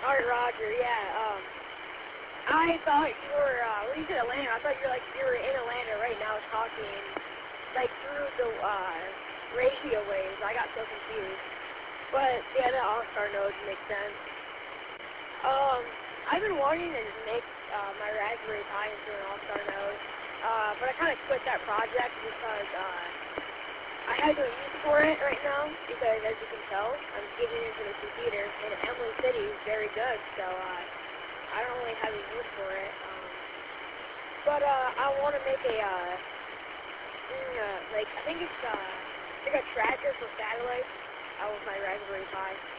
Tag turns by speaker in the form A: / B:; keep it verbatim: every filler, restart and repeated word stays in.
A: Alright, Roger, yeah, um, I thought you were, uh, when you said Atlanta, I thought you were, like, you were in Atlanta right now talking, like, through the, uh, radio waves. I got so confused. But, yeah, the All-Star nodes make sense. Um, I've been wanting to make, uh, my Raspberry Pi into an All-Star node, uh, but I kind of quit that project because, uh, I have no use for it right now, because as you can tell, I'm getting into the computer, and Emily City is very good, so, uh, I don't really have a use for it, um, but, uh, I want to make a, uh, mm, uh, like, I think it's, uh, like a tracker for satellites, out with my Raspberry Pi.